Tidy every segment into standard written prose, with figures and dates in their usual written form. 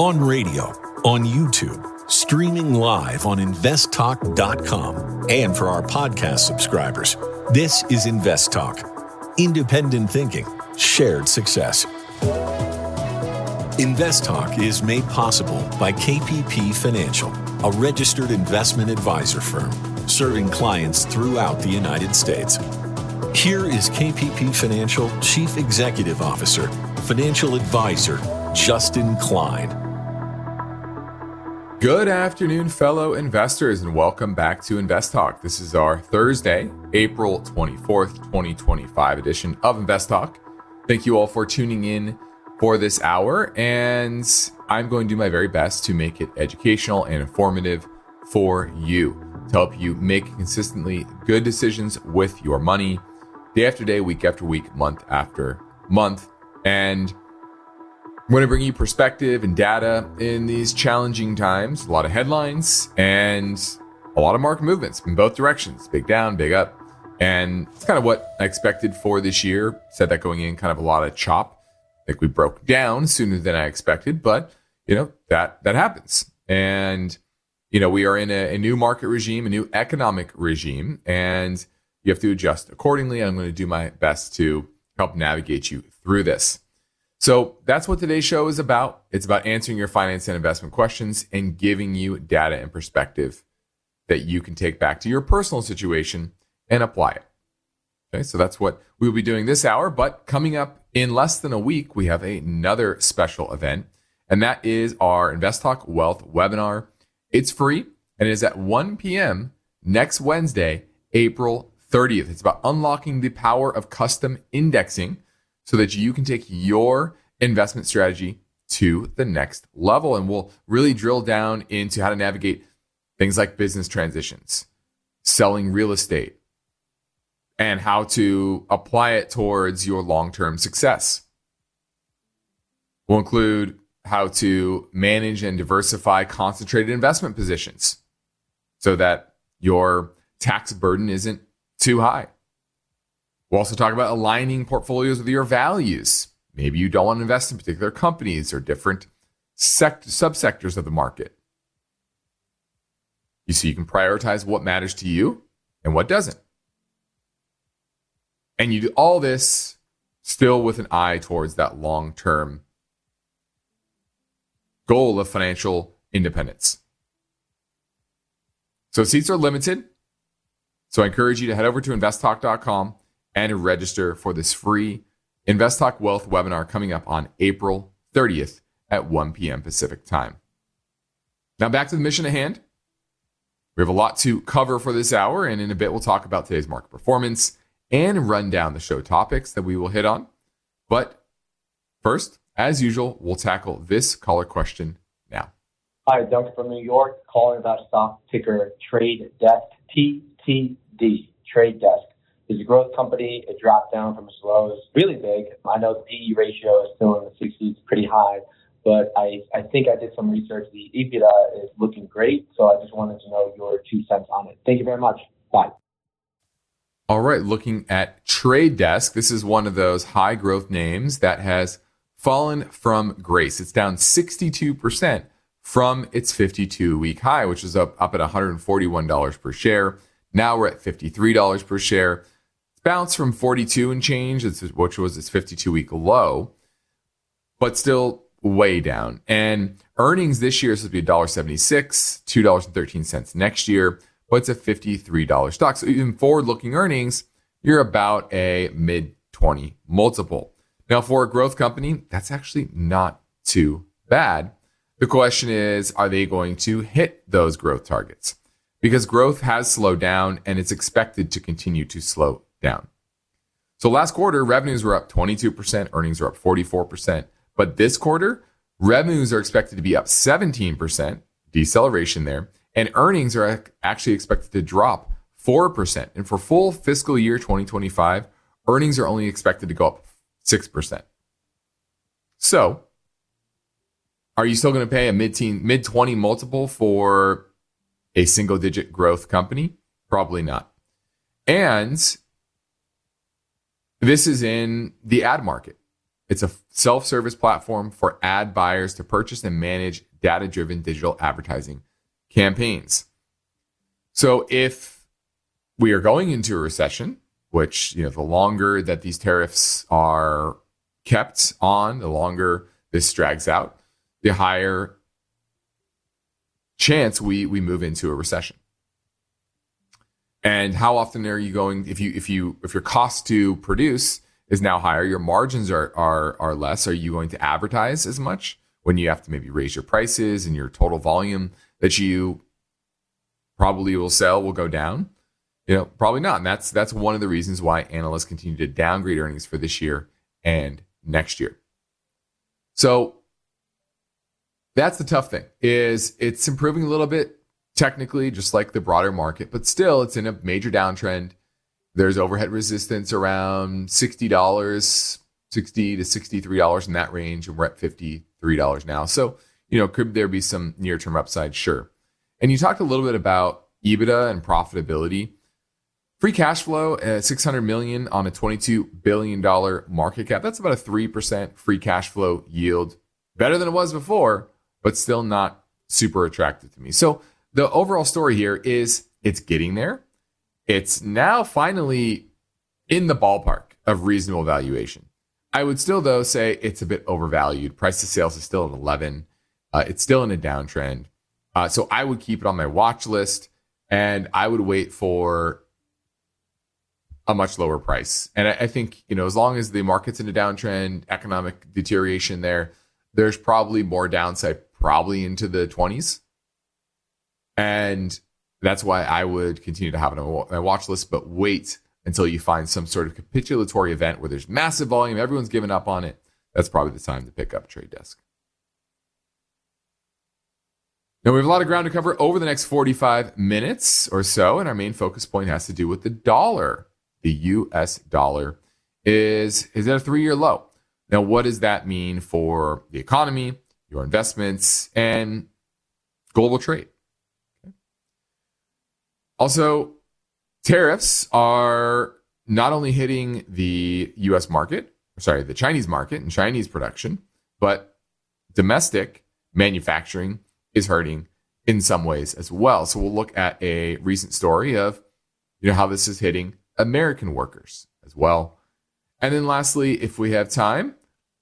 on radio, on YouTube, streaming live on investtalk.com, and for our podcast subscribers. This is Invest Talk. Independent thinking, shared success. Invest Talk is made possible by KPP Financial, a registered investment advisor firm serving clients throughout the United States. Here is KPP Financial Chief Executive Officer, Financial Advisor, Justin Klein. Good afternoon, fellow investors, and welcome back to Invest Talk. This is our Thursday, April 24th, 2025 edition of Invest Talk. Thank you all for tuning in for this hour, and I'm going to do my very best to make it educational and informative for you to help you make consistently good decisions with your money day after day, week after week, month after month. And I'm going to bring you perspective and data in these challenging times. A lot of headlines and a lot of market movements in both directions, big down, big up. And it's kind of what I expected for this year. Said that going in, kind of a lot of chop. I think we broke down sooner than I expected, but that happens. And we are in a new market regime, a new economic regime, and you have to adjust accordingly. I'm going to do my best to help navigate you through this. So that's what today's show is about. It's about answering your finance and investment questions and giving you data and perspective that you can take back to your personal situation and apply it. Okay, so that's what we'll be doing this hour. But coming up in less than a week, we have another special event, and that is our Invest Talk Wealth webinar. It's free, and it is at 1 p.m. next Wednesday, April 30th. It's about unlocking the power of custom indexing so that you can take your investment strategy to the next level. And we'll really drill down into how to navigate things like business transitions, selling real estate, and how to apply it towards your long-term success. We'll include how to manage and diversify concentrated investment positions so that your tax burden isn't too high. We'll also talk about aligning portfolios with your values. Maybe you don't want to invest in particular companies or different subsectors of the market. So you can prioritize what matters to you and what doesn't. And you do all this still with an eye towards that long-term goal of financial independence. So seats are limited. So I encourage you to head over to investtalk.com and register for this free Invest Talk Wealth webinar coming up on April 30th at 1 p.m. Pacific time. Now back to the mission at hand. We have a lot to cover for this hour, and in a bit we'll talk about today's market performance and run down the show topics that we will hit on. But first, as usual, we'll tackle this caller question now. Hi, Doug from New York, calling about stock ticker Trade Desk, TTD, Trade Desk. It's a growth company. It dropped down from its lows really big. I know the PE ratio is still in the 60s, pretty high, but I think I did some research. The EBITDA is looking great, so I just wanted to know your 2 cents on it. Thank you very much. Bye. All right, looking at Trade Desk, this is one of those high growth names that has fallen from grace. It's down 62% from its 52-week high, which is up at $141 per share. Now we're at $53 per share. Bounced from 42 and change, which was its 52-week low, but still way down. And earnings this year is supposed to be $1.76, $2.13 next year, but it's a $53 stock. So even forward-looking earnings, you're about a mid-20 multiple. Now for a growth company, that's actually not too bad. The question is, are they going to hit those growth targets? Because growth has slowed down and it's expected to continue to slow down. So last quarter, revenues were up 22%, earnings were up 44%. But this quarter, revenues are expected to be up 17%, deceleration there, and earnings are actually expected to drop 4%. And for full fiscal year 2025, earnings are only expected to go up 6%. So, are you still going to pay a mid-20 multiple for a single-digit growth company? Probably not. And this is in the ad market. It's a self-service platform for ad buyers to purchase and manage data-driven digital advertising campaigns. So if we are going into a recession, which, the longer that these tariffs are kept on, the longer this drags out, the higher chance we move into a recession. And how often are you going, if your cost to produce is now higher, your margins are less, are you going to advertise as much when you have to maybe raise your prices and your total volume that you probably will sell will go down? Probably not. And that's one of the reasons why analysts continue to downgrade earnings for this year and next year. So that's the tough thing, is it's improving a little bit technically, just like the broader market, but still it's in a major downtrend. There's overhead resistance around $60, $60 to $63 in that range, and we're at $53 now. So, could there be some near-term upside? Sure. And you talked a little bit about EBITDA and profitability. Free cash flow at $600 million on a $22 billion market cap. That's about a 3% free cash flow yield. Better than it was before, but still not super attractive to me. So the overall story here is it's getting there. It's now finally in the ballpark of reasonable valuation. I would still, though, say it's a bit overvalued. Price to sales is still at 11. It's still in a downtrend. So I would keep it on my watch list, and I would wait for a much lower price. And I think, as long as the market's in a downtrend, economic deterioration there's probably more downside, probably into the 20s. And that's why I would continue to have it on my watch list, but wait until you find some sort of capitulatory event where there's massive volume, everyone's given up on it. That's probably the time to pick up Trade Desk. Now, we have a lot of ground to cover over the next 45 minutes or so, and our main focus point has to do with the dollar. The US dollar is at a 3-year low. Now, what does that mean for the economy, your investments, and global trade? Okay. Also, tariffs are not only hitting the the Chinese market and Chinese production, but domestic manufacturing is hurting in some ways as well. So we'll look at a recent story of, how this is hitting American workers as well. And then lastly, if we have time,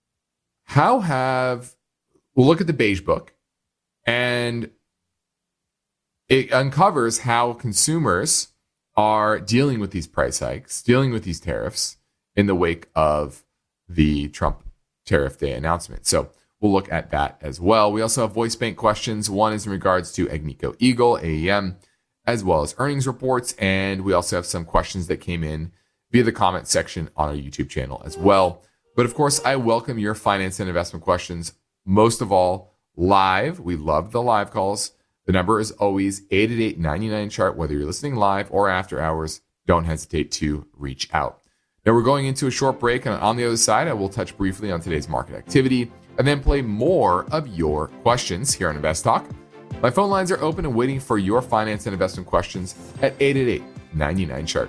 we'll look at the Beige Book, and it uncovers how consumers are dealing with these price hikes, dealing with these tariffs in the wake of the Trump tariff day announcement. So we'll look at that as well. We also have voice bank questions. One is in regards to Agnico Eagle, AEM, as well as earnings reports. And we also have some questions that came in via the comment section on our YouTube channel as well. But of course, I welcome your finance and investment questions, most of all live. We love the live calls. The number is always 888-99-CHART, whether you're listening live or after hours. Don't hesitate to reach out. Now, we're going into a short break, and on the other side, I will touch briefly on today's market activity and then play more of your questions here on Invest Talk. My phone lines are open and waiting for your finance and investment questions at 888-99-CHART.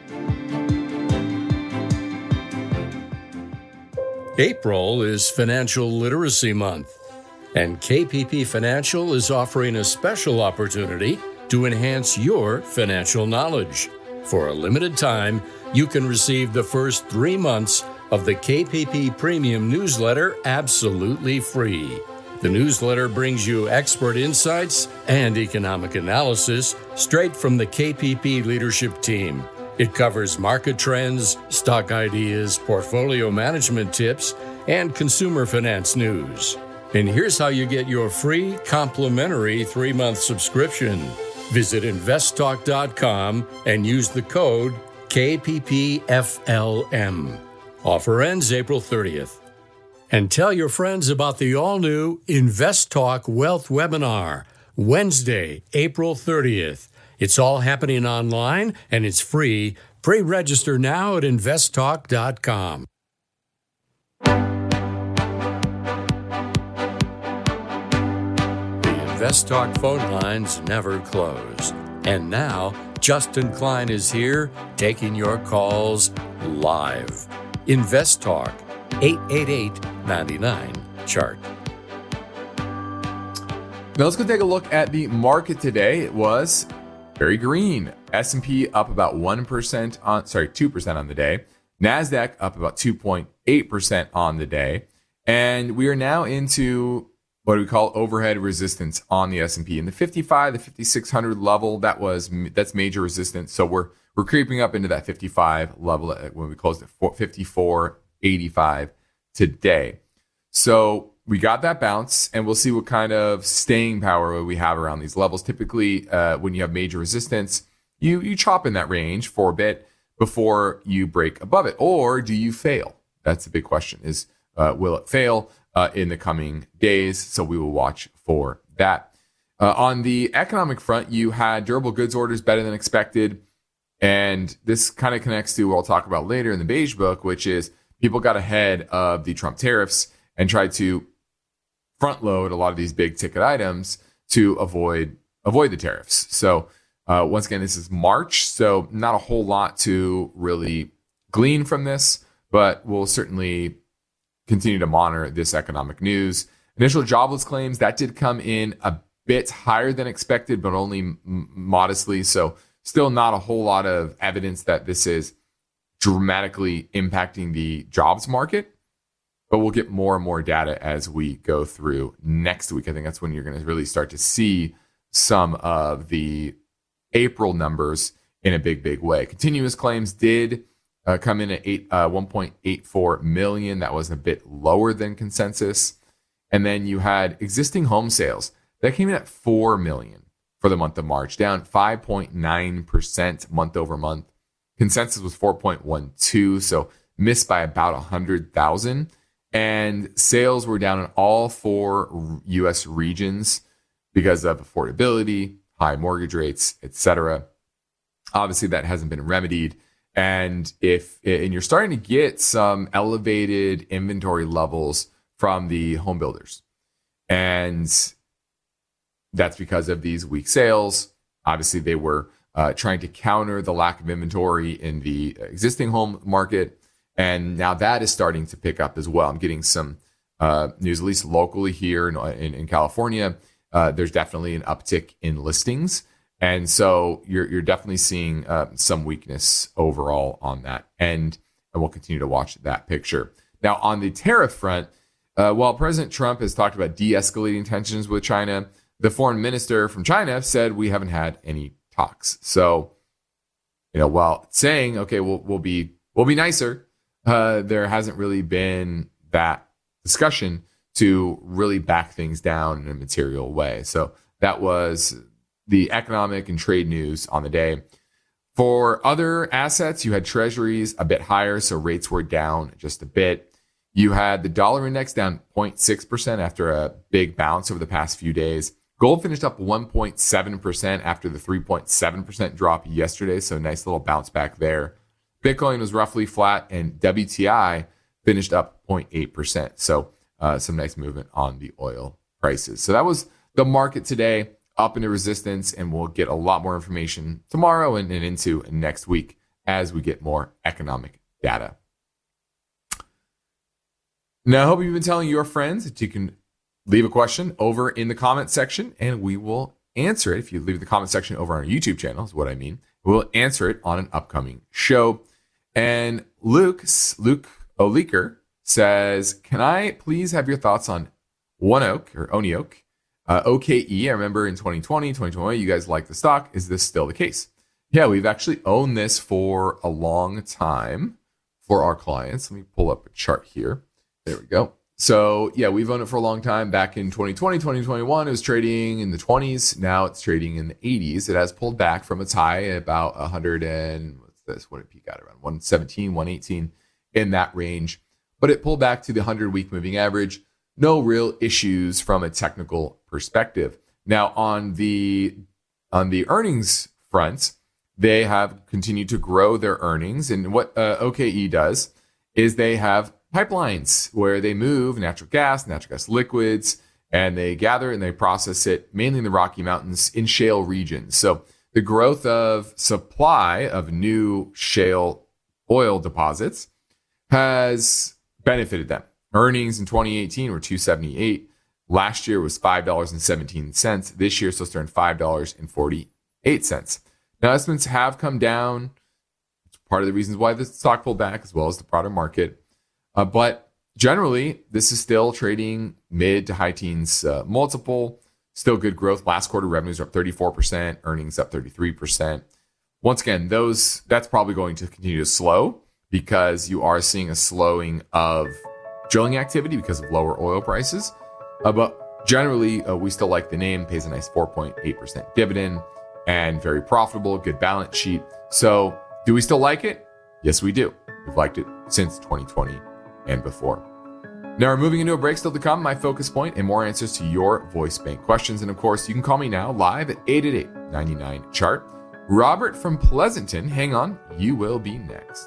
April is Financial Literacy Month, and KPP Financial is offering a special opportunity to enhance your financial knowledge. For a limited time, you can receive the first 3 months of the KPP Premium newsletter absolutely free. The newsletter brings you expert insights and economic analysis straight from the KPP leadership team. It covers market trends, stock ideas, portfolio management tips, and consumer finance news. And here's how you get your free complimentary 3-month subscription. Visit investtalk.com and use the code KPPFLM. Offer ends April 30th. And tell your friends about the all-new Invest Talk Wealth Webinar, Wednesday, April 30th. It's all happening online, and it's free. Pre-register now at investtalk.com. The Invest Talk phone lines never close. And now, Justin Klein is here, taking your calls live. Invest Talk, 888-99-CHART. Now let's go take a look at the market today. It was very green. S&P up about 2% on the day. NASDAQ up about 2.8% on the day. And we are now into what we call overhead resistance on the S&P. In the 55, the 5,600 level, that's major resistance. So we're creeping up into that 55 level when we closed at 54.85 today. So we got that bounce, and we'll see what kind of staying power we have around these levels. Typically, when you have major resistance, you chop in that range for a bit before you break above it. Or do you fail? That's the big question, is will it fail in the coming days? So we will watch for that. On the economic front, you had durable goods orders better than expected. And this kind of connects to what I'll talk about later in the Beige Book, which is people got ahead of the Trump tariffs and tried to front load a lot of these big ticket items to avoid the tariffs. So once again, this is March, so not a whole lot to really glean from this, but we'll certainly continue to monitor this economic news. Initial jobless claims, that did come in a bit higher than expected, but only modestly. So still not a whole lot of evidence that this is dramatically impacting the jobs market. But we'll get more and more data as we go through next week. I think that's when you're going to really start to see some of the April numbers in a big way. Continuous claims did come in at 1.84 million. That was a bit lower than consensus. And then you had existing home sales. That came in at 4 million for the month of March, down 5.9% month over month. Consensus was 4.12, so missed by about 100,000. And sales were down in all 4 U.S. regions because of affordability, high mortgage rates, etc. Obviously, that hasn't been remedied. And you're starting to get some elevated inventory levels from the home builders. And that's because of these weak sales. Obviously, they were trying to counter the lack of inventory in the existing home market. And now that is starting to pick up as well. I'm getting some news, at least locally here in California. There's definitely an uptick in listings. And so you're definitely seeing some weakness overall on that end. And we'll continue to watch that picture. Now, on the tariff front, while President Trump has talked about de-escalating tensions with China, the foreign minister from China said we haven't had any talks. So, while saying, okay, we'll be nicer, there hasn't really been that discussion to really back things down in a material way. So that was the economic and trade news on the day. For other assets, you had treasuries a bit higher, so rates were down just a bit. You had the dollar index down 0.6% after a big bounce over the past few days. Gold finished up 1.7% after the 3.7% drop yesterday, so nice little bounce back there. Bitcoin was roughly flat, and WTI finished up 0.8%. So some nice movement on the oil prices. So that was the market today, up into resistance, and we'll get a lot more information tomorrow and into next week as we get more economic data. Now, I hope you've been telling your friends that you can leave a question over in the comment section, and we will answer it. If you leave the comment section over on our YouTube channel, is what I mean. We'll answer it on an upcoming show. And Luke Oleker says, can I please have your thoughts on ONEOK? OKE, I remember in 2020, 2021, you guys liked the stock. Is this still the case? Yeah, we've actually owned this for a long time for our clients. Let me pull up a chart here. There we go. So yeah, we've owned it for a long time. Back in 2020, 2021, it was trading in the 20s. Now it's trading in the 80s. It has pulled back from its high at about 100 and what's this? What did it peak out around? 117, 118 in that range. But it pulled back to the 100-week moving average. No real issues from a technical perspective. Now on the earnings front, they have continued to grow their earnings. And what OKE does is they have pipelines where they move natural gas liquids, and they gather and they process it mainly in the Rocky Mountains in shale regions. So the growth of supply of new shale oil deposits has benefited them. Earnings in 2018 were $2.78. Last year was $5.17. This year it's supposed to earn $5.48. Now, estimates have come down. It's part of the reasons why the stock pulled back, as well as the broader market. But generally, this is still trading mid to high teens multiple. Still good growth. Last quarter revenues are up 34%, earnings up 33%. Once again, that's probably going to continue to slow because you are seeing a slowing of drilling activity because of lower oil prices. But generally, we still like the name. Pays a nice 4.8% dividend and very profitable, good balance sheet. So do we still like it? Yes, we do. We've liked it since 2020 and before. Now we're moving into a break. Still to come, my focus point and more answers to your voice bank questions. And of course, you can call me now live at 888-99-CHART. Robert from Pleasanton, hang on, you will be next.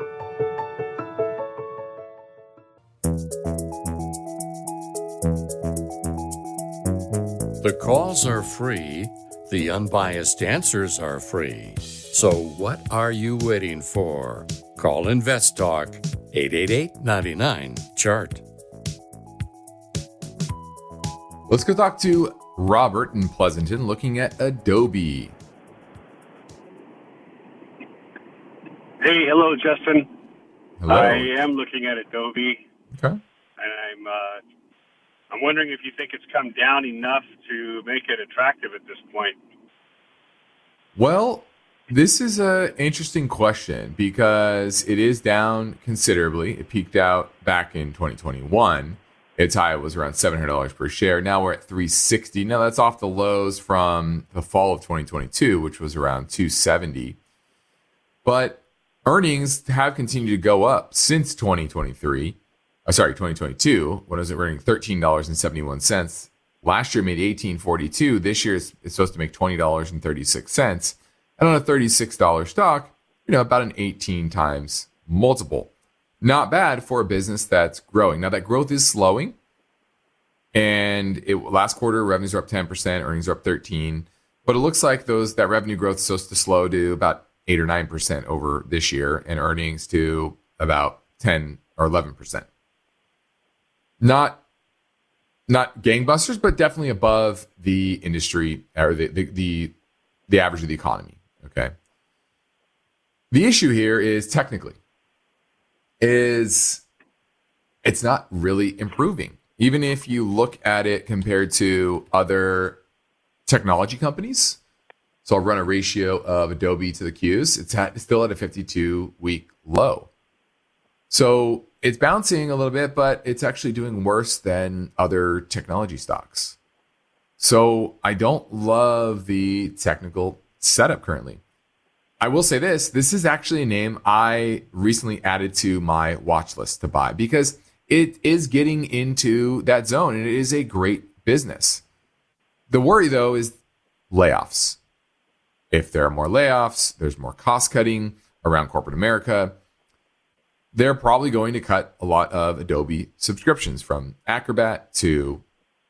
The calls are free. The unbiased answers are free. So what are you waiting for? Call Invest Talk 888-99-CHART. Let's go talk to Robert in Pleasanton looking at Adobe. Hey, hello, Justin. Hello. I am looking at Adobe. Okay. And I'm wondering if you think it's come down enough to make it attractive at this point. Well, this is an interesting question because it is down considerably. It peaked out back in 2021. Its high was around $700 per share. Now we're at $360. Now that's off the lows from the fall of 2022, which was around $270. But earnings have continued to go up since 2022, when it was earning $13.71. Last year made $18.42. This year it's supposed to make $20.36. And on a $36 stock, about an 18 times multiple. Not bad for a business that's growing. Now that growth is slowing. And last quarter revenues are up 10%, earnings are up 13%. But it looks like that revenue growth is supposed to slow to about 8 or 9% over this year, and earnings to about 10 or 11%. Not gangbusters, but definitely above the industry or the average of the economy. Okay. The issue here is technically it's not really improving. Even if you look at it compared to other technology companies. So I'll run a ratio of Adobe to the Qs. It's still at a 52-week low. So it's bouncing a little bit, but it's actually doing worse than other technology stocks. So I don't love the technical setup currently. I will say this is actually a name I recently added to my watch list to buy because it is getting into that zone and it is a great business. The worry though is layoffs. If there are more layoffs, there's more cost cutting around corporate America. They're probably going to cut a lot of Adobe subscriptions from Acrobat to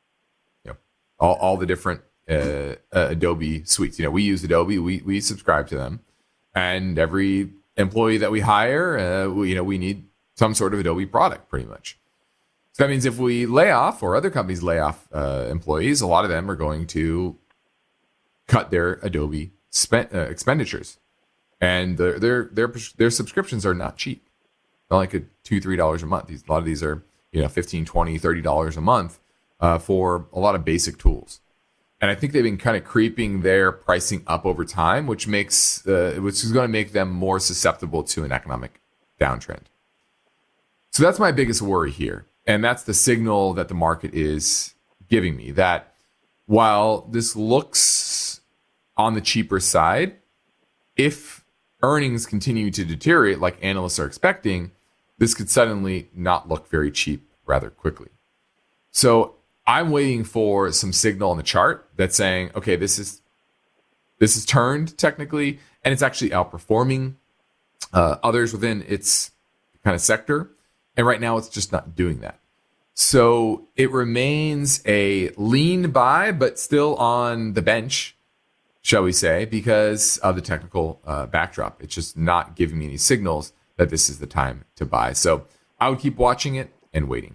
all the different Adobe suites. We use Adobe, we subscribe to them. And every employee that we hire, we need some sort of Adobe product pretty much. So that means if we lay off or other companies lay off employees, a lot of them are going to cut their Adobe expenditures, and their subscriptions are not cheap. Not like $2-3 a month. A lot of these are $15, $20, $30 a month for a lot of basic tools. And I think they've been kind of creeping their pricing up over time, which is going to make them more susceptible to an economic downtrend. So that's my biggest worry here, and that's the signal that the market is giving me that while this looks on the cheaper side, if earnings continue to deteriorate like analysts are expecting, this could suddenly not look very cheap rather quickly. So I'm waiting for some signal on the chart that's saying, okay, this is turned technically, and it's actually outperforming others within its kind of sector. And right now it's just not doing that. So it remains a lean buy, but still on the bench, shall we say, because of the technical backdrop. It's just not giving me any signals that this is the time to buy. So I would keep watching it and waiting.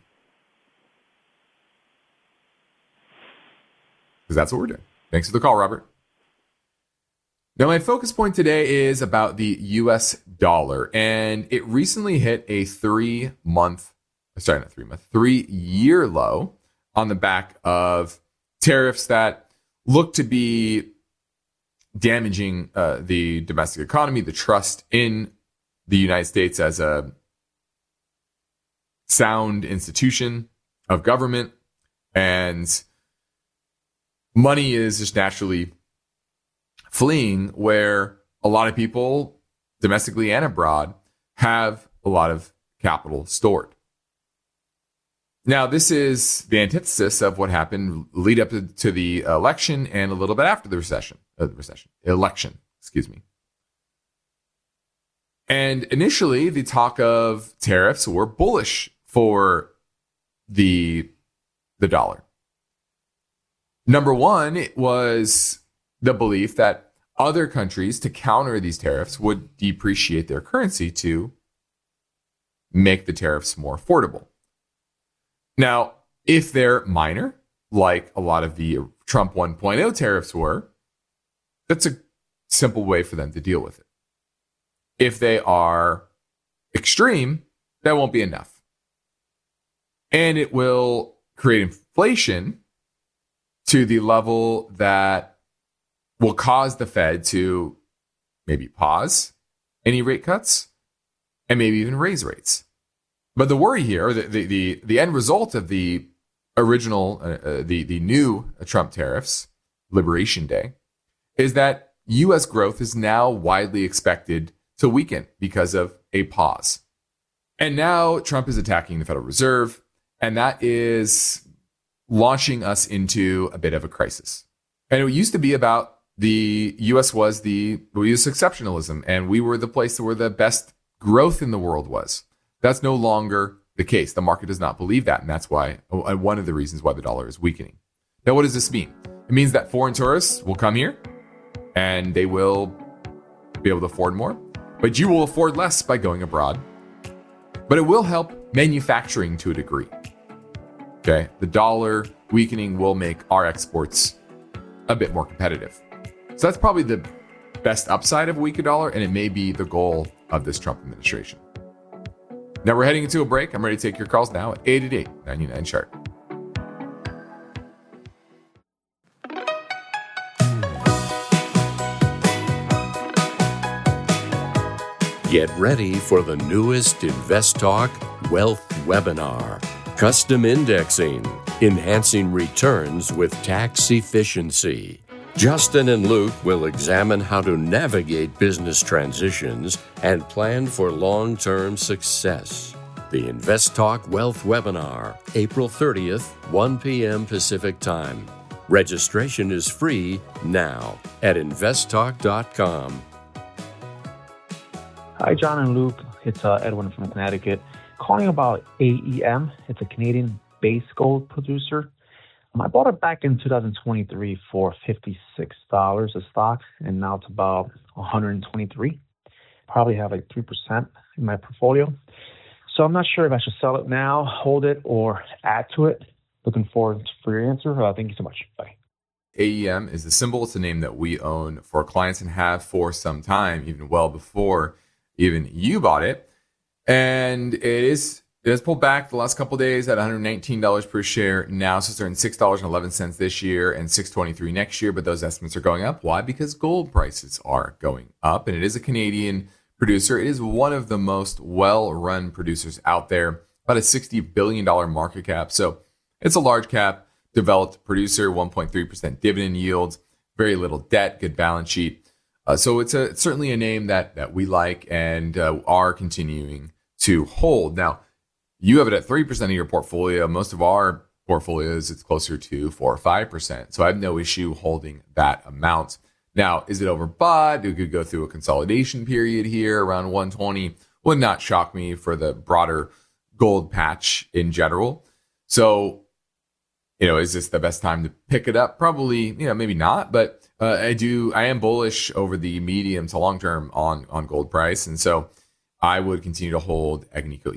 Because that's what we're doing. Thanks for the call, Robert. Now, my focus point today is about the US dollar, and it recently hit a 3-year low on the back of tariffs that look to be damaging the domestic economy, the trust in the United States as a sound institution of government, and money is just naturally fleeing where a lot of people, domestically and abroad, have a lot of capital stored. Now, this is the antithesis of what happened lead up to the election and a little bit after the election. And initially, the talk of tariffs were bullish for the dollar. Number one, it was the belief that other countries, to counter these tariffs, would depreciate their currency to make the tariffs more affordable. Now, if they're minor, like a lot of the Trump 1.0 tariffs were, that's a simple way for them to deal with it. If they are extreme, that won't be enough. And it will create inflation to the level that will cause the Fed to maybe pause any rate cuts and maybe even raise rates. But the worry here, the end result of the original, the new Trump tariffs, Liberation Day, is that U.S. growth is now widely expected to weaken because of a pause. And now Trump is attacking the Federal Reserve, and that is launching us into a bit of a crisis. And it used to be about the U.S. we used exceptionalism, and we were the place where the best growth in the world was. That's no longer the case. The market does not believe that, and that's why one of the reasons why the dollar is weakening. Now, what does this mean? It means that foreign tourists will come here, and they will be able to afford more, but you will afford less by going abroad. But it will help manufacturing to a degree. Okay, the dollar weakening will make our exports a bit more competitive. So that's probably the best upside of a weaker dollar, and it may be the goal of this Trump administration. Now we're heading into a break. I'm ready to take your calls now at 888-99-CHART. Get ready for the newest InvestTalk Wealth Webinar. Custom Indexing, Enhancing Returns with Tax Efficiency. Justin and Luke will examine how to navigate business transitions and plan for long-term success. The InvestTalk Wealth Webinar, April 30th, 1 p.m. Pacific Time. Registration is free now at investtalk.com. Hi, John and Luke. It's Edwin from Connecticut. Calling about AEM. It's a Canadian base gold producer. I bought it back in 2023 for $56 a stock, and now it's about $123. Probably have like 3% in my portfolio. So I'm not sure if I should sell it now, hold it, or add to it. Looking forward for your answer. Thank you so much. Bye. AEM is a symbol. It's a name that we own for clients and have for some time, even well before even you bought it. And it has pulled back the last couple of days at $119 per share. Now it's starting $6.11 this year and $6.23 next year. But those estimates are going up. Why? Because gold prices are going up. And it is a Canadian producer. It is one of the most well-run producers out there. About a $60 billion market cap. So it's a large cap, developed producer, 1.3% dividend yield, very little debt, good balance sheet. So it's certainly a name that we like and are continuing to hold. Now, you have it at 3% of your portfolio. Most of our portfolios, it's closer to 4 or 5%. So I have no issue holding that amount. Now, is it overbought? We could go through a consolidation period here around 120. Would not shock me for the broader gold patch in general. So, is this the best time to pick it up? Probably, maybe not. But I am bullish over the medium to long term on gold price. And so I would continue to hold Agnico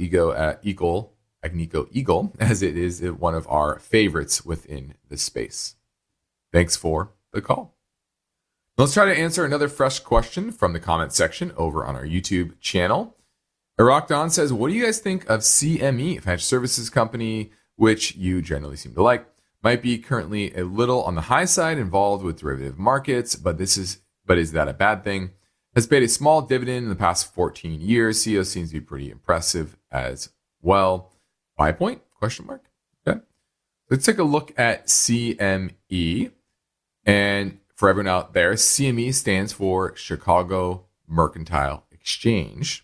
Eagle, as it is one of our favorites within the space. Thanks for the call. Let's try to answer another fresh question from the comment section over on our YouTube channel. Iraq Don says, what do you guys think of CME, financial services company, which you generally seem to like? Might be currently a little on the high side, involved with derivative markets, but is that a bad thing? Has paid a small dividend in the past 14 years. CEO seems to be pretty impressive as well. Buy point? Question mark. Okay. Let's take a look at CME. And for everyone out there, CME stands for Chicago Mercantile Exchange.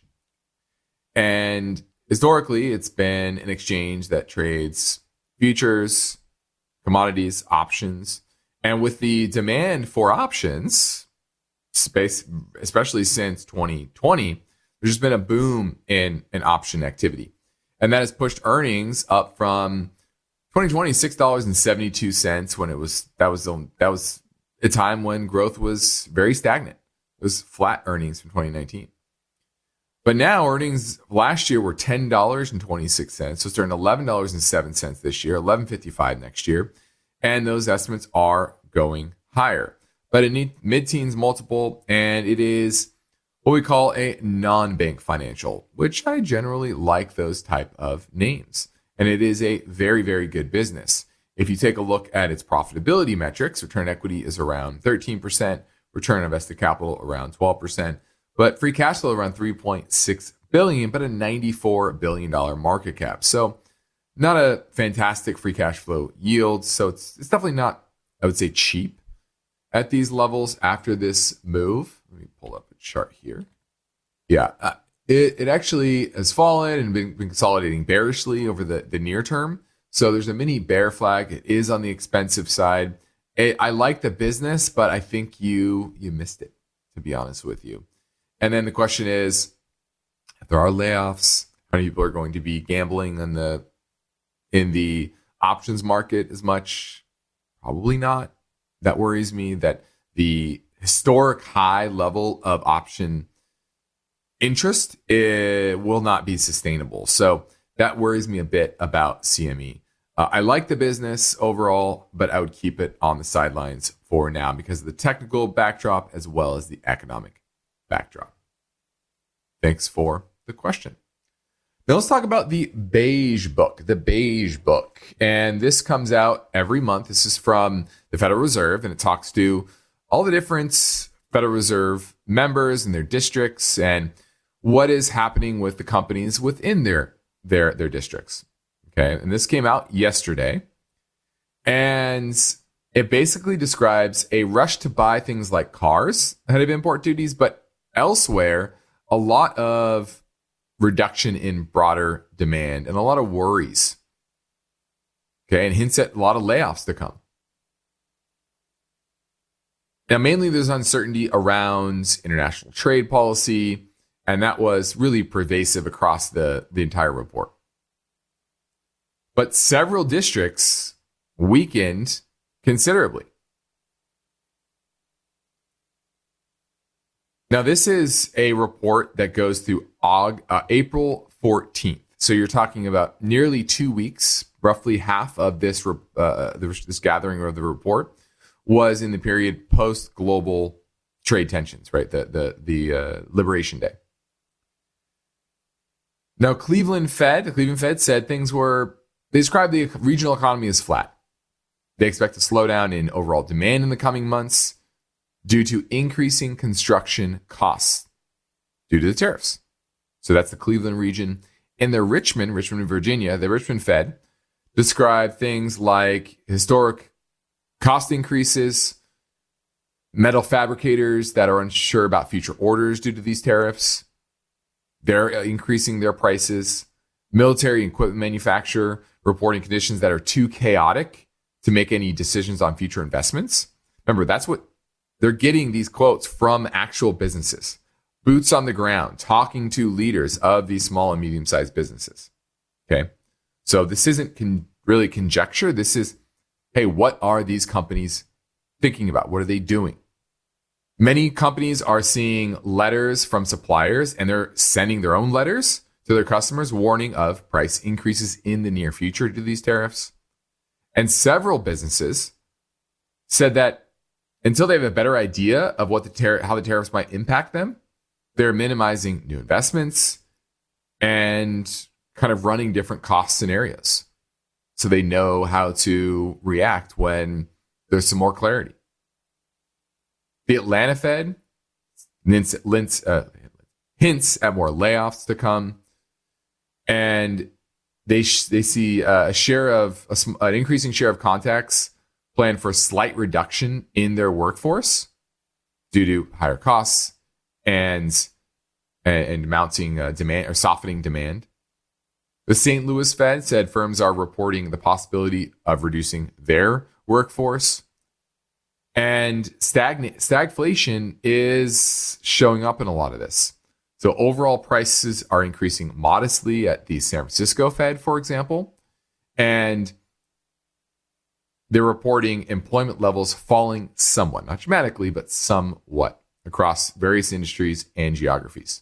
And historically, it's been an exchange that trades futures, commodities, options. And with the demand for options, especially since 2020, there's just been a boom in option activity. And that has pushed earnings up from 2020, $6.72 when that was a time when growth was very stagnant. It was flat earnings from 2019. But now earnings last year were $10.26. So it's turned $11.07 this year, $11.55 next year. And those estimates are going higher. But it needs mid-teens multiple, and it is what we call a non-bank financial, which I generally like those type of names. And it is a very, very good business. If you take a look at its profitability metrics, return on equity is around 13%, return on invested capital around 12%, but free cash flow around $3.6 billion, but a $94 billion market cap. So not a fantastic free cash flow yield. So it's definitely not, I would say, cheap at these levels after this move. Let me pull up a chart here. Yeah, it actually has fallen and been consolidating bearishly over the near term. So there's a mini bear flag. It is on the expensive side. I like the business, but I think you missed it, to be honest with you. And then the question is, if there are layoffs, how many people are going to be gambling in the options market as much? Probably not. That worries me that the historic high level of option interest will not be sustainable. So that worries me a bit about CME. I like the business overall, but I would keep it on the sidelines for now because of the technical backdrop as well as the economic backdrop. Thanks for the question. Now let's talk about the Beige Book. And this comes out every month. This is from the Federal Reserve, and it talks to all the different Federal Reserve members and their districts and what is happening with the companies within their districts. Okay, and this came out yesterday, and it basically describes a rush to buy things like cars ahead of import duties, but elsewhere, a lot of reduction in broader demand and a lot of worries. Okay, and hints at a lot of layoffs to come. Now, mainly there's uncertainty around international trade policy, and that was really pervasive across the entire report. But several districts weakened considerably. Now, this is a report that goes through April 14th. So you're talking about nearly 2 weeks, roughly half of this gathering of the report was in the period post-global trade tensions, right? The Liberation Day. Now, the Cleveland Fed said they described the regional economy as flat. They expect a slowdown in overall demand in the coming months due to increasing construction costs due to the tariffs. So that's the Cleveland region. In the Richmond, Virginia, the Richmond Fed described things like historic cost increases, metal fabricators that are unsure about future orders due to these tariffs. They're increasing their prices. Military equipment manufacturer reporting conditions that are too chaotic to make any decisions on future investments. Remember, that's what they're getting these quotes from actual businesses, boots on the ground, talking to leaders of these small and medium-sized businesses. Okay. So this isn't really conjecture. This is, hey, what are these companies thinking about? What are they doing? Many companies are seeing letters from suppliers, and they're sending their own letters to their customers warning of price increases in the near future due to these tariffs. And several businesses said that until they have a better idea of what how the tariffs might impact them, they're minimizing new investments and kind of running different cost scenarios so they know how to react when there's some more clarity. The Atlanta Fed hints at more layoffs to come, and they see an increasing share of contacts plan for a slight reduction in their workforce due to higher costs and mounting demand or softening demand. The St. Louis Fed said firms are reporting the possibility of reducing their workforce. And stagflation is showing up in a lot of this. So overall prices are increasing modestly at the San Francisco Fed, for example. And they're reporting employment levels falling somewhat, not dramatically, but somewhat across various industries and geographies.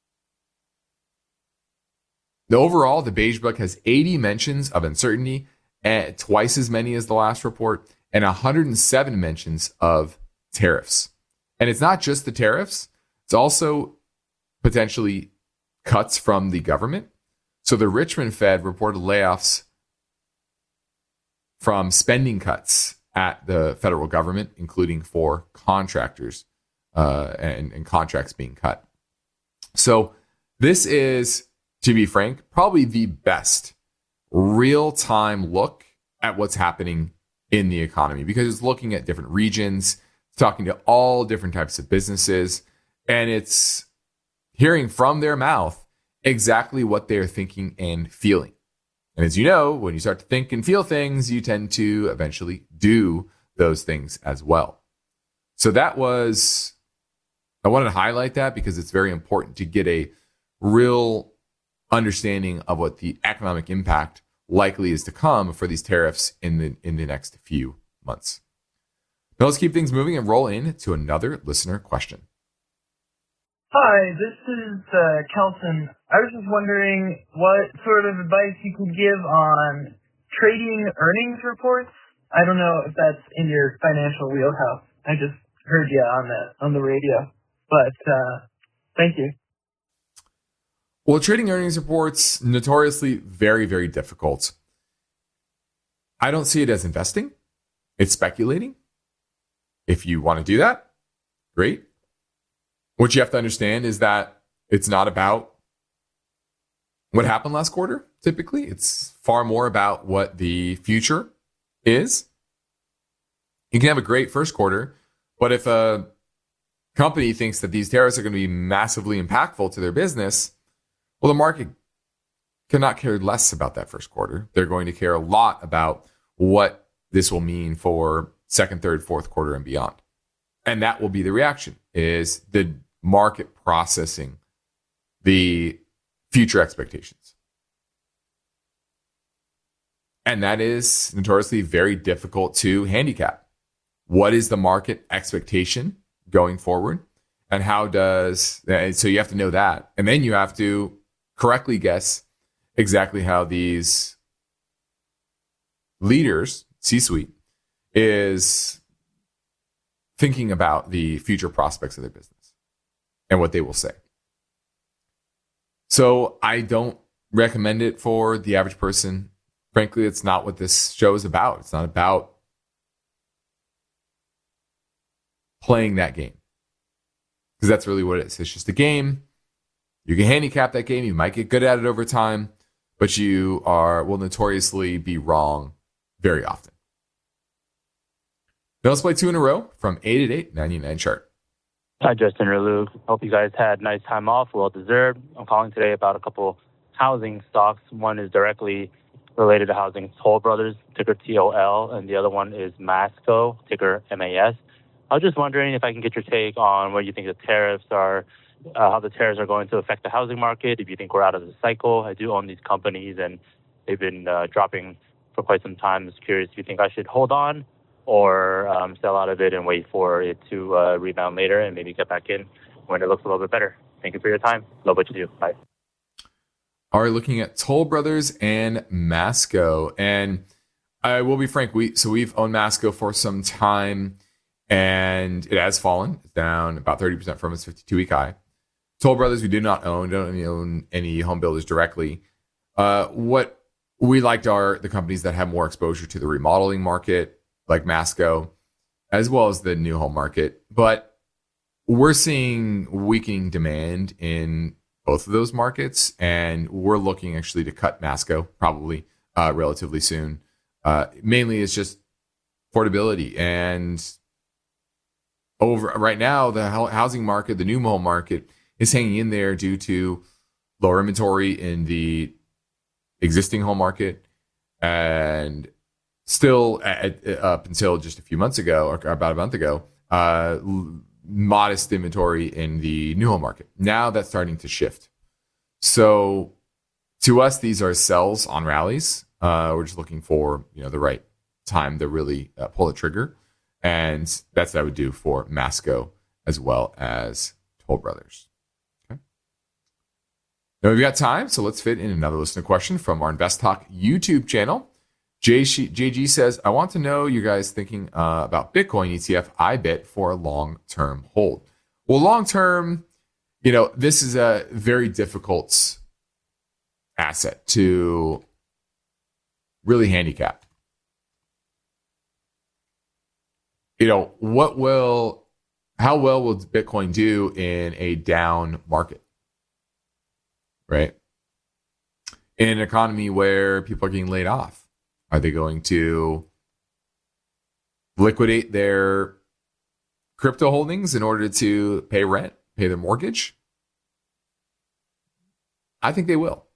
Overall, the Beige Book has 80 mentions of uncertainty, twice as many as the last report, and 107 mentions of tariffs. And it's not just the tariffs, it's also potentially cuts from the government. So the Richmond Fed reported layoffs from spending cuts at the federal government, including for contractors and contracts being cut. So this is, to be frank, probably the best real-time look at what's happening in the economy, because it's looking at different regions, talking to all different types of businesses, and it's hearing from their mouth exactly what they're thinking and feeling. And as you know, when you start to think and feel things, you tend to eventually do those things as well. So I wanted to highlight that because it's very important to get a real understanding of what the economic impact likely is to come for these tariffs in the next few months. Now let's keep things moving and roll into another listener question. Hi, this is Kelson. I was just wondering what sort of advice you could give on trading earnings reports. I don't know if that's in your financial wheelhouse. I just heard you on the radio, but thank you. Well, trading earnings reports, notoriously very, very difficult. I don't see it as investing. It's speculating. If you want to do that, great. What you have to understand is that it's not about what happened last quarter, typically. It's far more about what the future is. You can have a great first quarter, but if a company thinks that these tariffs are going to be massively impactful to their business, well, the market cannot care less about that first quarter. They're going to care a lot about what this will mean for second, third, fourth quarter and beyond. And that will be the reaction, is the market processing the future expectations. And that is notoriously very difficult to handicap. What is the market expectation going forward? And so you have to know that. And then you have to correctly guess exactly how these leaders, C-suite, is thinking about the future prospects of their business and what they will say. So I don't recommend it for the average person. Frankly, it's not what this show is about. It's not about playing that game, because that's really what it is. It's just a game. You can handicap that game. You might get good at it over time, but you will notoriously be wrong very often. Now let's play two in a row from 888-99 chart. Hi, Justin Relu. Hope you guys had a nice time off, well deserved. I'm calling today about a couple housing stocks. One is directly related to housing, Toll Brothers, ticker TOL, and the other one is Masco, ticker MAS. I was just wondering if I can get your take on what you think the tariffs are, how the tariffs are going to affect the housing market, if you think we're out of the cycle. I do own these companies, and they've been dropping for quite some time. I'm just curious if you think I should hold on or sell out of it and wait for it to rebound later and maybe get back in when it looks a little bit better. Thank you for your time. Love what you do. Bye. All right, looking at Toll Brothers and Masco. And I will be frank, we've owned Masco for some time, and it has fallen. It's down about 30% from its 52-week high. Toll Brothers, we did not own. Don't own any home builders directly. What we liked are the companies that have more exposure to the remodeling market, like Masco, as well as the new home market. But we're seeing weakening demand in both of those markets, and we're looking actually to cut Masco probably relatively soon. Mainly it's just affordability, and over right now the housing market, the new home market, is hanging in there due to lower inventory in the existing home market, and still up until just a few months ago, or about a month ago, modest inventory in the new home market. Now that's starting to shift. So to us, these are sells on rallies. We're just looking for the right time to really pull the trigger, and that's what I would do for Masco as well as Toll Brothers. Okay. Now we've got time, so let's fit in another listener question from our Invest Talk YouTube channel. JG says, I want to know you guys thinking about Bitcoin ETF IBIT for a long-term hold. Well, long-term, this is a very difficult asset to really handicap. How well will Bitcoin do in a down market? Right? In an economy where people are getting laid off. Are they going to liquidate their crypto holdings in order to pay rent, pay their mortgage? I think they will.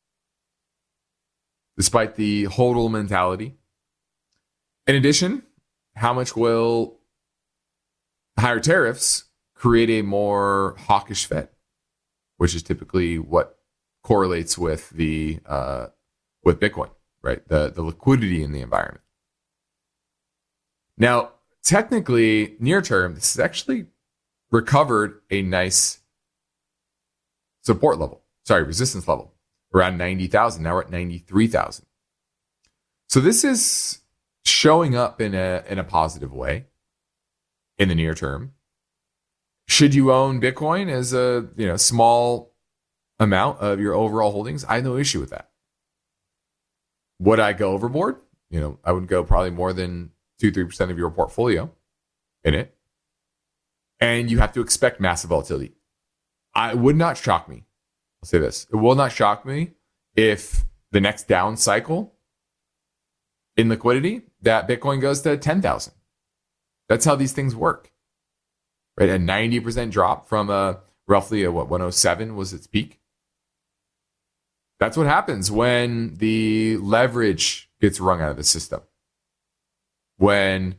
Despite the hodl mentality. In addition, how much will higher tariffs create a more hawkish Fed, which is typically what correlates with with Bitcoin? Right, the liquidity in the environment. Now, technically, near term, this has actually recovered a nice resistance level, around 90,000. Now we're at 93,000. So this is showing up in a positive way in the near term. Should you own Bitcoin as a small amount of your overall holdings? I have no issue with that. Would I go overboard? I would go probably more than 2-3% of your portfolio in it. And you have to expect massive volatility. It would not shock me. I'll say this. It will not shock me if the next down cycle in liquidity that Bitcoin goes to 10,000. That's how these things work. Right? A 90% drop from roughly 107 was its peak. That's what happens when the leverage gets wrung out of the system. When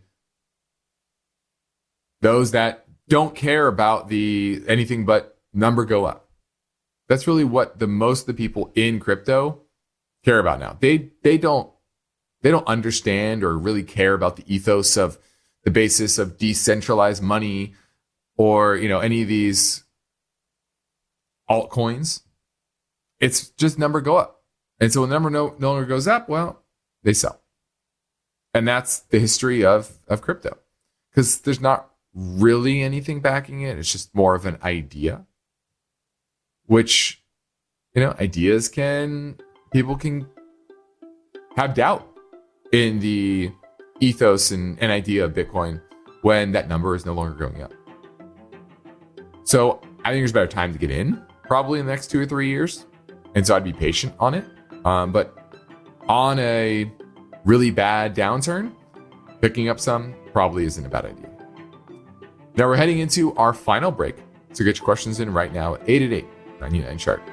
those that don't care about anything but number go up. That's really what most of the people in crypto care about now. They don't understand or really care about the ethos of the basis of decentralized money or any of these altcoins. It's just number go up. And so when the number no longer goes up, well, they sell. And that's the history of crypto. Because there's not really anything backing it. It's just more of an idea. Which, ideas people can have doubt in the ethos and idea of Bitcoin when that number is no longer going up. So I think there's a better time to get in, probably in the next 2 or 3 years. And so I'd be patient on it. But on a really bad downturn, picking up some probably isn't a bad idea. Now we're heading into our final break. So get your questions in right now at 888-99-CHART.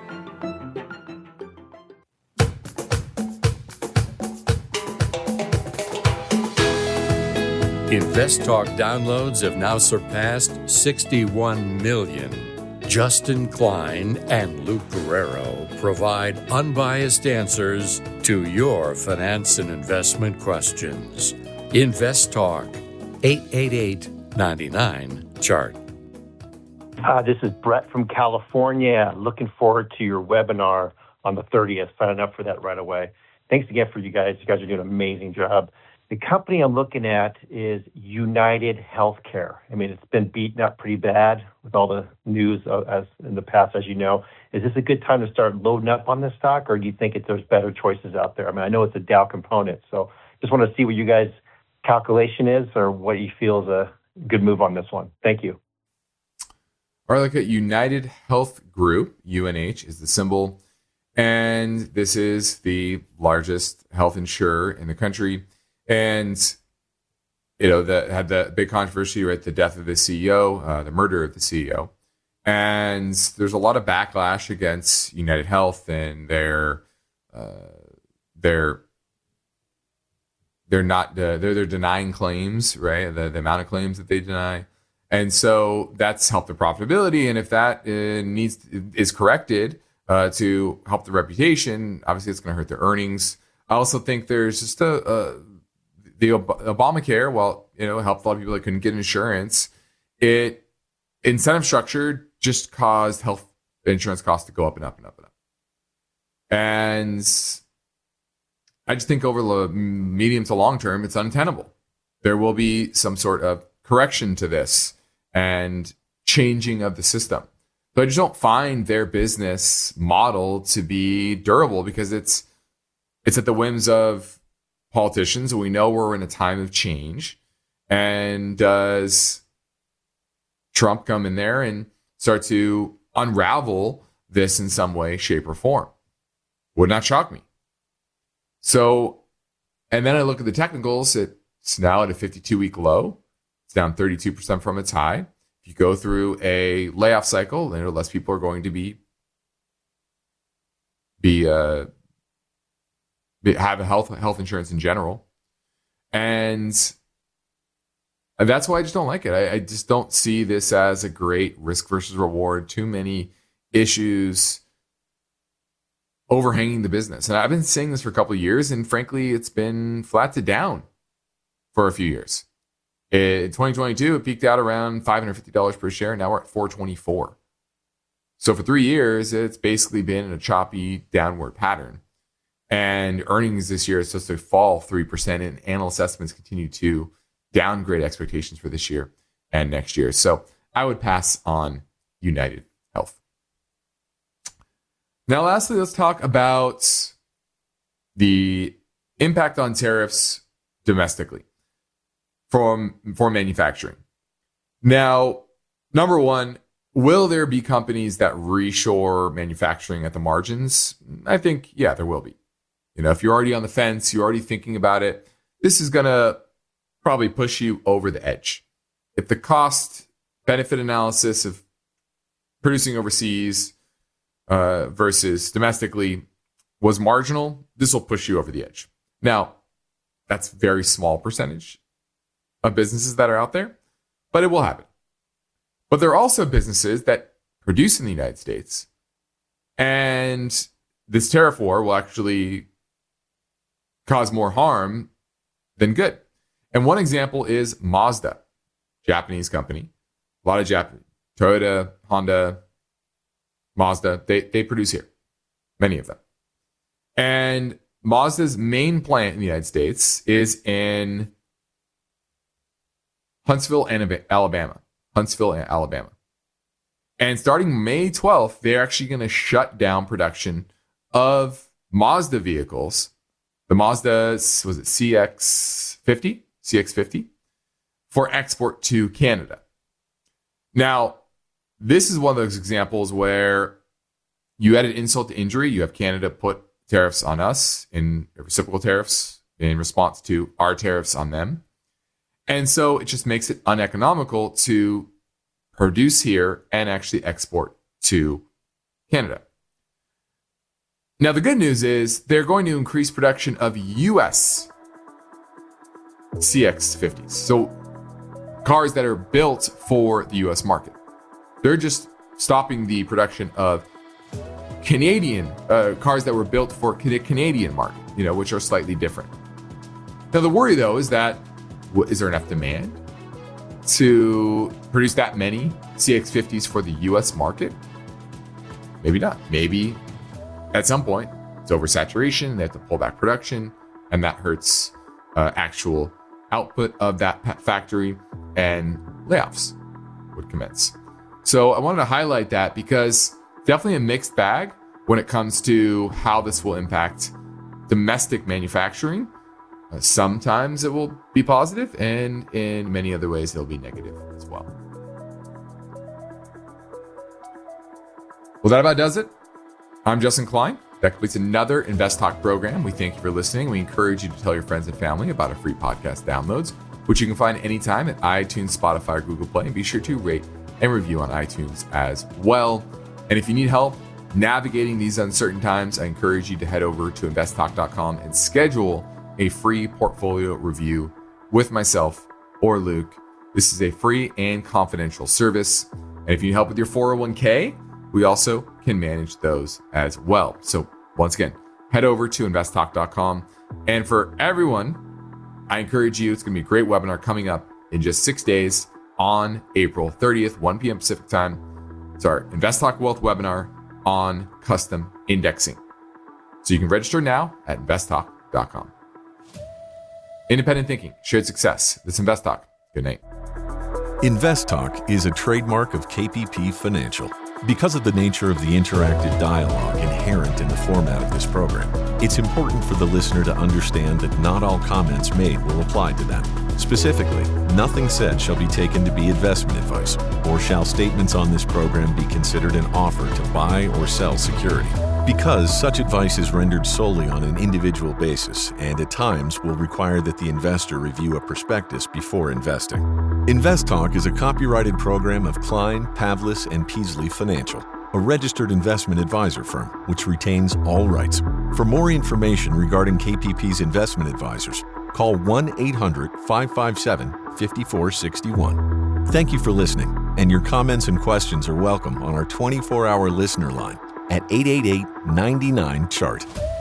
Invest Talk downloads have now surpassed 61 million. Justin Klein and Luke Guerrero provide unbiased answers to your finance and investment questions. Invest Talk, 888-99-CHART. This is Brett from California. Looking forward to your webinar on the 30th. Signing up for that right away. Thanks again for you guys. You guys are doing an amazing job. The company I'm looking at is United Healthcare. I mean, it's been beaten up pretty bad with all the news as in the past, as you know. Is this a good time to start loading up on this stock, or do you think there's better choices out there? I mean, I know it's a Dow component, so just want to see what you guys' calculation is or what you feel is a good move on this one. Thank you. All right, look at United Health Group, UNH is the symbol, and this is the largest health insurer in the country. And, you know, that had the big controversy, right? The death of the CEO, the murder of the CEO. And there's a lot of backlash against United Health and they're denying claims, right? The amount of claims that they deny. And so that's helped the profitability. And if that is corrected to help the reputation, obviously it's going to hurt the earnings. I also think there's just the Obamacare, while it helped a lot of people that couldn't get insurance, incentive structure just caused health insurance costs to go up and up and up and up. And I just think over the medium to long term, it's untenable. There will be some sort of correction to this and changing of the system. So I just don't find their business model to be durable because it's at the whims of politicians. We know we're in a time of change. And does Trump come in there and start to unravel this in some way, shape, or form? Would not shock me. So, and then I look at the technicals. It's now at a 52-week low. It's down 32% from its high. If you go through a layoff cycle, then less people are going to have a health insurance in general. And that's why I just don't like it. I just don't see this as a great risk versus reward. Too many issues overhanging the business. And I've been saying this for a couple of years, and frankly, it's been flat to down for a few years. In 2022, it peaked out around $550 per share. Now we're at $424. So for 3 years, it's basically been in a choppy downward pattern. And earnings this year is supposed to fall 3%, and analyst estimates continue to downgrade expectations for this year and next year. So I would pass on United Health. Now, lastly, let's talk about the impact on tariffs domestically for manufacturing. Now, number one, will there be companies that reshore manufacturing at the margins? I think, yeah, there will be. If you're already on the fence, you're already thinking about it, this is going to probably push you over the edge. If the cost benefit analysis of producing overseas versus domestically was marginal, this will push you over the edge. Now, that's a very small percentage of businesses that are out there, but it will happen. But there are also businesses that produce in the United States, and this tariff war will actually cause more harm than good. And one example is Mazda, Japanese company. A lot of Japanese, Toyota, Honda, Mazda, they produce here, many of them. And Mazda's main plant in the United States is in Huntsville, Alabama. And starting May 12th, they're actually going to shut down production of Mazda vehicles. The Mazda, was it CX-50, for export to Canada. Now, this is one of those examples where you added insult to injury. You have Canada put tariffs on us in reciprocal tariffs in response to our tariffs on them. And so it just makes it uneconomical to produce here and actually export to Canada. Now, the good news is they're going to increase production of U.S. CX-50s. So cars that are built for the U.S. market. They're just stopping the production of Canadian cars that were built for the Canadian market, which are slightly different. Now, the worry, though, is that is there enough demand to produce that many CX50s for the US market? Maybe not. Maybe at some point it's oversaturation, they have to pull back production, and that hurts actual output of that factory, and layoffs would commence. So I wanted to highlight that because definitely a mixed bag when it comes to how this will impact domestic manufacturing. Sometimes it will be positive, and in many other ways it'll be negative as well. Well, that about does it. I'm Justin Klein. That completes another Invest Talk program. We thank you for listening. We encourage you to tell your friends and family about our free podcast downloads, which you can find anytime at iTunes, Spotify, or Google Play. And be sure to rate and review on iTunes as well. And if you need help navigating these uncertain times, I encourage you to head over to investtalk.com and schedule a free portfolio review with myself or Luke. This is a free and confidential service. And if you need help with your 401k, we also can manage those as well. So once again, head over to investtalk.com. And for everyone, I encourage you, it's going to be a great webinar coming up in just 6 days on April 30th, 1 p.m. Pacific time. It's our Invest Talk Wealth webinar on custom indexing. So you can register now at investtalk.com. Independent thinking, shared success. This is Invest Talk. Good night. Invest Talk is a trademark of KPP Financial. Because of the nature of the interactive dialogue inherent in the format of this program, it's important for the listener to understand that not all comments made will apply to them. Specifically, nothing said shall be taken to be investment advice, or shall statements on this program be considered an offer to buy or sell security. Because such advice is rendered solely on an individual basis and at times will require that the investor review a prospectus before investing. Invest Talk is a copyrighted program of Klein, Pavlis, and Peasley Financial, a registered investment advisor firm which retains all rights. For more information regarding KPP's investment advisors, call 1-800-557-5461. Thank you for listening, and your comments and questions are welcome on our 24-hour listener line at 888-99-CHART.